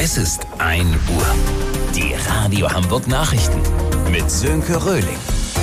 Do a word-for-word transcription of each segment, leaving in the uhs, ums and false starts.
Es ist ein Uhr. Die Radio Hamburg Nachrichten mit Sönke Röhling.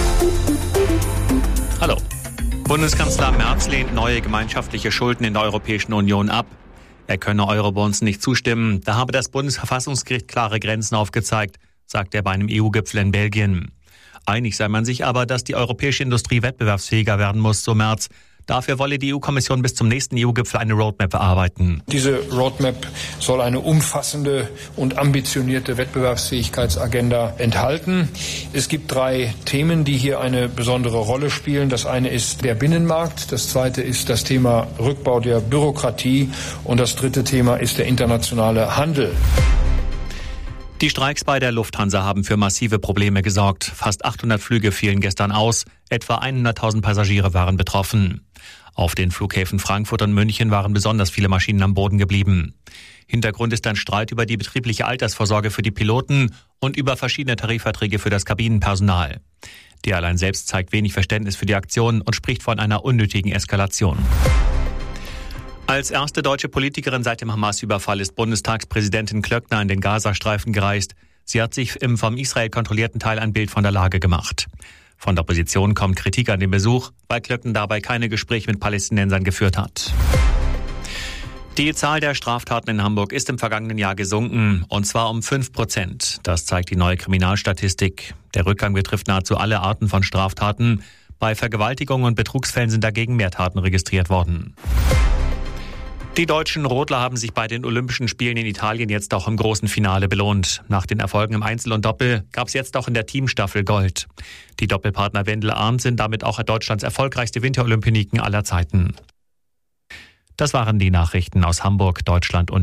Hallo. Bundeskanzler Merz lehnt neue gemeinschaftliche Schulden in der Europäischen Union ab. Er könne Eurobonds nicht zustimmen. Da habe das Bundesverfassungsgericht klare Grenzen aufgezeigt, sagt er bei einem E U-Gipfel in Belgien. Einig sei man sich aber, dass die europäische Industrie wettbewerbsfähiger werden muss, so Merz. Dafür wolle die E U-Kommission bis zum nächsten E U-Gipfel eine Roadmap erarbeiten. Diese Roadmap soll eine umfassende und ambitionierte Wettbewerbsfähigkeitsagenda enthalten. Es gibt drei Themen, die hier eine besondere Rolle spielen. Das eine ist der Binnenmarkt, das zweite ist das Thema Rückbau der Bürokratie und das dritte Thema ist der internationale Handel. Die Streiks bei der Lufthansa haben für massive Probleme gesorgt. Fast achthundert Flüge fielen gestern aus. Etwa hunderttausend Passagiere waren betroffen. Auf den Flughäfen Frankfurt und München waren besonders viele Maschinen am Boden geblieben. Hintergrund ist ein Streit über die betriebliche Altersvorsorge für die Piloten und über verschiedene Tarifverträge für das Kabinenpersonal. Die Airline selbst zeigt wenig Verständnis für die Aktion und spricht von einer unnötigen Eskalation. Als erste deutsche Politikerin seit dem Hamas-Überfall ist Bundestagspräsidentin Klöckner in den Gazastreifen gereist. Sie hat sich im vom Israel kontrollierten Teil ein Bild von der Lage gemacht. Von der Opposition kommt Kritik an den Besuch, weil Klöckner dabei keine Gespräche mit Palästinensern geführt hat. Die Zahl der Straftaten in Hamburg ist im vergangenen Jahr gesunken, und zwar um fünf Prozent. Das zeigt die neue Kriminalstatistik. Der Rückgang betrifft nahezu alle Arten von Straftaten. Bei Vergewaltigungen und Betrugsfällen sind dagegen mehr Taten registriert worden. Die deutschen Rodler haben sich bei den Olympischen Spielen in Italien jetzt auch im großen Finale belohnt. Nach den Erfolgen im Einzel und Doppel gab es jetzt auch in der Teamstaffel Gold. Die Doppelpartner Wendel Arndt sind damit auch Deutschlands erfolgreichste Winterolympioniken aller Zeiten. Das waren die Nachrichten aus Hamburg, Deutschland und